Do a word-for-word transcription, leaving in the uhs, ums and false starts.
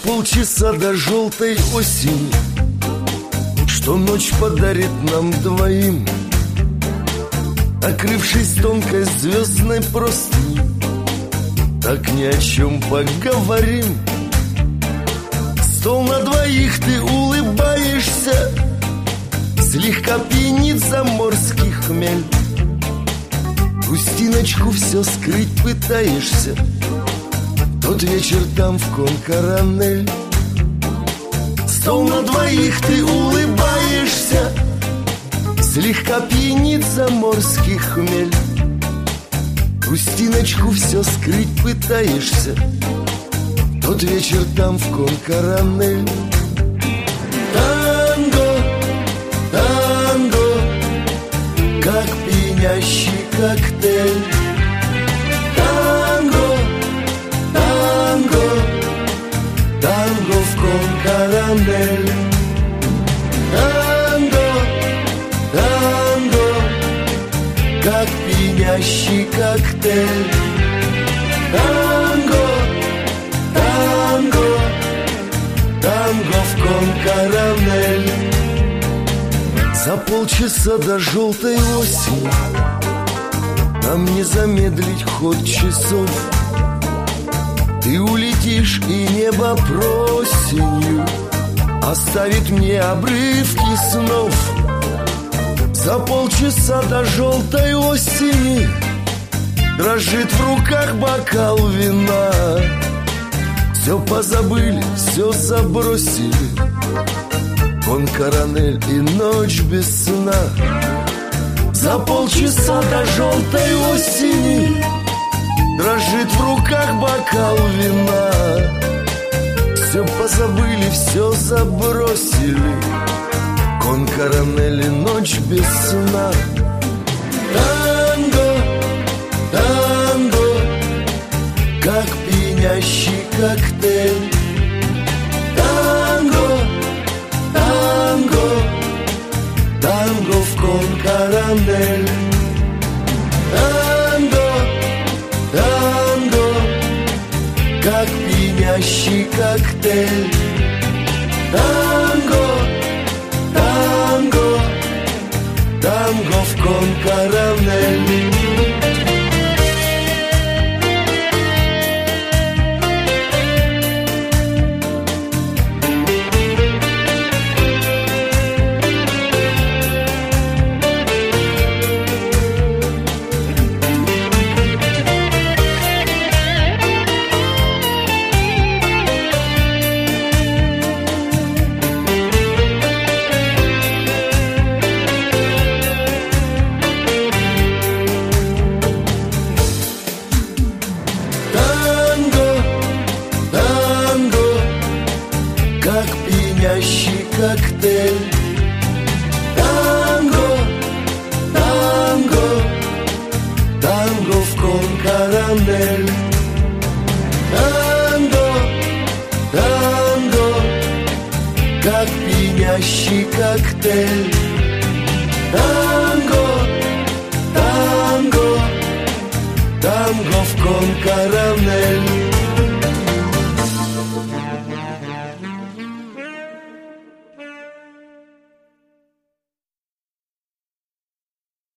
полчаса до желтой осени, что ночь подарит нам двоим, окрывшись тонкой звездной простыней, так ни о чем поговорим. Стол на двоих, ты улыбаешься, слегка пьянит заморский хмель. Грустиночку все скрыть пытаешься, тот вечер там в Кон-Коронель. Стол на двоих, ты улыбаешься, слегка пьянит заморский хмель. Грустиночку все скрыть пытаешься, тот вечер там в Кон-Коронель. Танго, танго, как пьянящий коктейль. Танго, танго, танго в Кон-Коронель. Танго, танго, как пьянящий коктейль. Танго, танго, танго в Кон-Коронель. За полчаса до желтой осени нам не замедлить ход часов. Ты улетишь, и небо просенью оставит мне обрывки снов. За полчаса до желтой осени дрожит в руках бокал вина. Все позабыли, все забросили, Кон-Коронель и ночь без сна. За полчаса до желтой осени дрожит в руках бокал вина. Все позабыли, все забросили, Кон-Коронель и ночь без сна. Танго, танго, как пьянящий коктейль. Танго, танго, танго в Кон-Коронель. Танго, танго, как пьянящий коктейль. Танго, танго, танго в Кон-Коронель. Как пьянящий коктейль. Танго, танго, танго в Кон-Коронель. Танго, танго, как пьянящий коктейль. Танго, танго, танго в Кон-Коронель.